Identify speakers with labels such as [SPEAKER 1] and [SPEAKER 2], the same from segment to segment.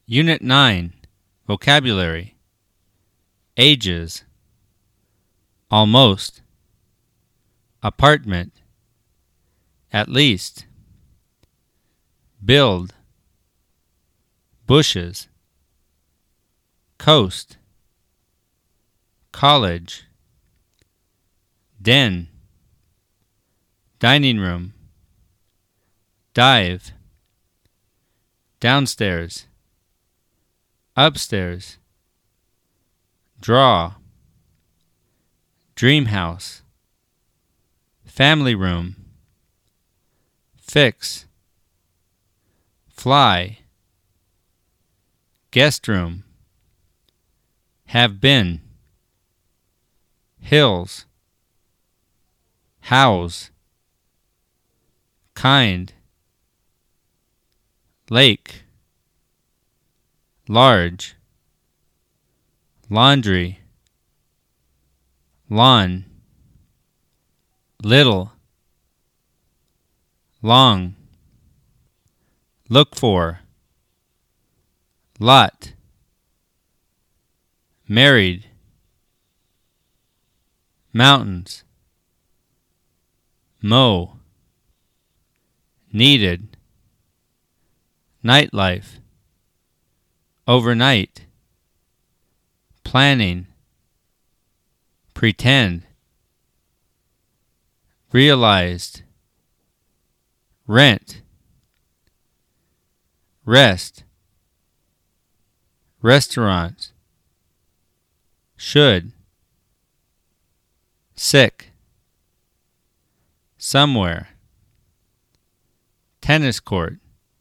[SPEAKER 1] Unit 9, Vocabulary. Ages. Almost. Apartment. At least. Build. Bushes. Coast. College. Den. Dining room. Dive. Downstairs. Upstairs. Draw. Dream house. Family room. Fix. Fly. Guest room. Have been. Hills. House. Kind. Lake. Large. Laundry. Lawn. Little. Long. Look for. Lot. Married. Mountains. Mow. Needed. Nightlife. Overnight. Planning. Pretend. Realized. Rent. Rest. Restaurant. Should. Sick. Somewhere. Tennis court.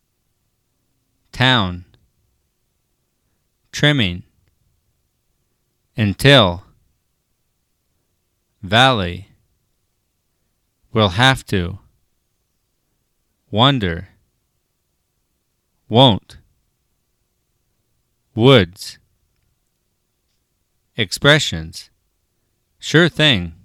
[SPEAKER 1] Town. Trimming. Until. Valley. Will have to. Wonder. Won't. Woods. Expressions. Sure thing.